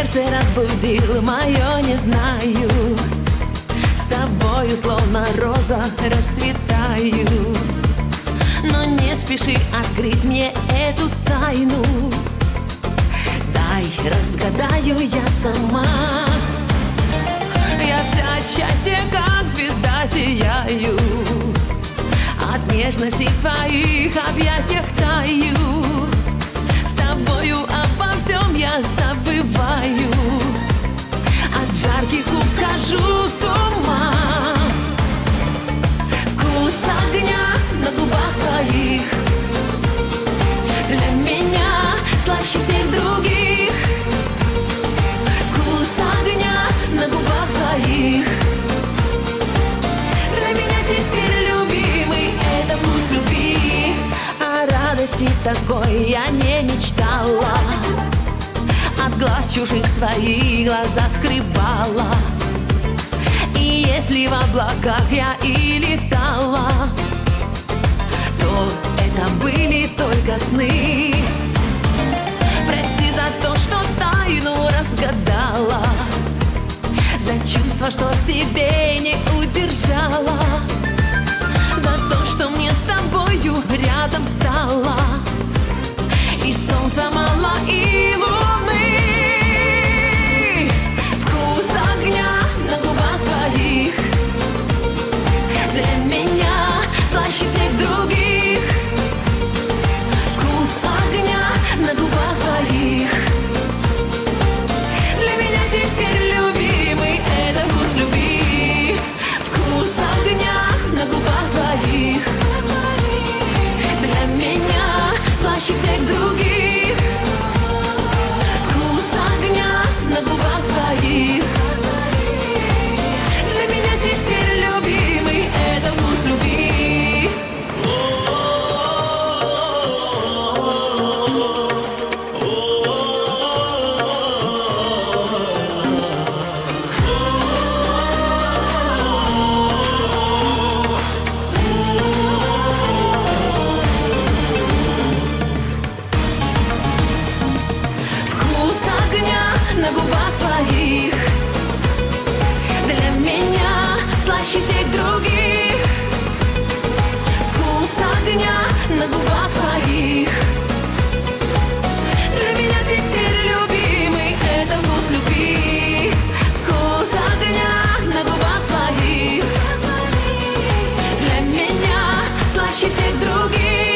сердце разбудил мое, не знаю. С тобою словно роза расцветаю. Но не спеши открыть мне эту тайну. Дай разгадаю я сама. Я вся от счастья, как звезда, сияю. От нежности в твоих объятиях таю. С тобою обо всем я забываю. От жарких губ схожу с ума. Вкус огня на губах твоих для меня слаще всех других. Вкус огня на губах твоих для меня теперь любимый. Это вкус любви. О радости такой я не мечтала. От глаз чужих свои глаза скрывала. И если в облаках я и летала, то это были только сны. Прости за то, что тайну разгадала, за чувство, что в себе не удержала, за то, что мне с тобою рядом стало. И солнца мало, и луны. Вкус огня на губах твоих для меня слаще всех других. Вкус огня на губах твоих для меня теперь любимый. Это вкус любви. Вкус огня на губах твоих для меня слаще всех других. Вкус огня на губах твоих для меня теперь любимый. Это вкус любви. Вкус огня на губах твоих для меня слаще всех других. Вкус огня на губах твоих для меня теперь любимый. Это вкус любви. Вкус огня на губах твоих для меня слаще всех других.